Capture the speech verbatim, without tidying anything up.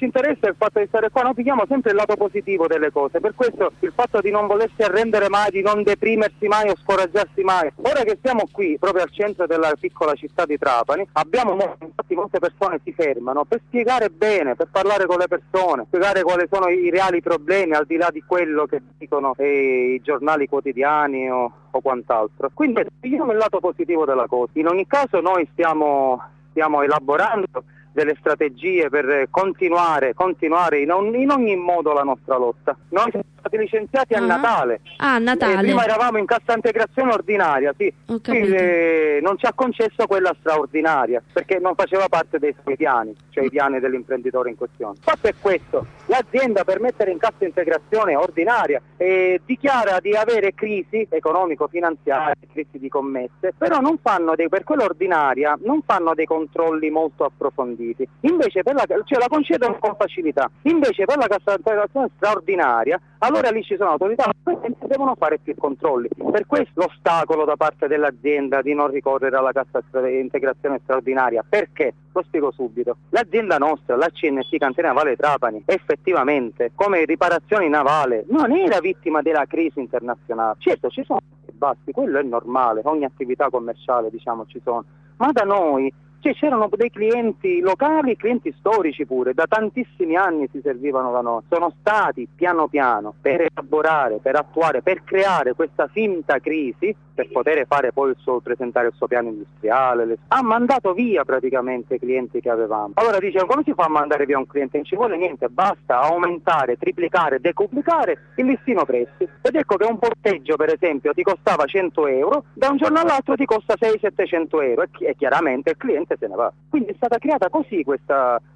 ci interessa il fatto di stare qua, noi pigliamo sempre il lato positivo delle cose, per questo il fatto di non volersi arrendere mai, di non deprimersi mai o scoraggiarsi mai. Ora che siamo qui, proprio al centro della piccola città di Trapani, abbiamo infatti molte persone si fermano per spiegare bene, per parlare con le persone, spiegare quali sono i reali problemi al di là di quello che dicono eh, i giornali quotidiani o, o quant'altro. Quindi vediamo il lato positivo della cosa. In ogni caso noi stiamo, stiamo elaborando delle strategie per continuare, continuare in, on, in ogni modo la nostra lotta. Noi siamo stati licenziati uh-huh. a Natale. Ah, a Natale. Eh, prima eravamo in cassa integrazione ordinaria, sì. Quindi, eh, non ci ha concesso quella straordinaria, perché non faceva parte dei suoi piani, cioè i piani dell'imprenditore in questione. Il fatto è questo, l'azienda per mettere in cassa integrazione ordinaria eh, dichiara di avere crisi economico-finanziarie, crisi di commesse, però non fanno dei, per quella ordinaria non fanno dei controlli molto approfonditi. Invece per la, cioè la concedono con facilità. Invece per la cassa integrazione straordinaria, allora lì ci sono autorità che devono fare più controlli. Per questo l'ostacolo da parte dell'azienda di non ricorrere alla cassa integrazione straordinaria. Perché? Lo spiego subito. L'azienda nostra, la C N T Cantiere Navale Trapani, effettivamente come riparazione navale non era vittima della crisi internazionale. Certo ci sono bassi, quello è normale, ogni attività commerciale diciamo ci sono, ma da noi cioè, c'erano dei clienti locali, clienti storici pure, da tantissimi anni si servivano da noi. Sono stati piano piano per elaborare, per attuare, per creare questa finta crisi, per poter fare poi il suo, presentare il suo piano industriale. Le... Ha mandato via praticamente i clienti che avevamo. Allora dice, come si fa a mandare via un cliente? Non ci vuole niente, basta aumentare, triplicare, decuplicare il listino prezzi. Ed ecco che un porteggio per esempio ti costava cento euro, da un giorno all'altro ti costa seicento settecento euro e, chi- e chiaramente il cliente se ne va. Quindi è stata creata così questa,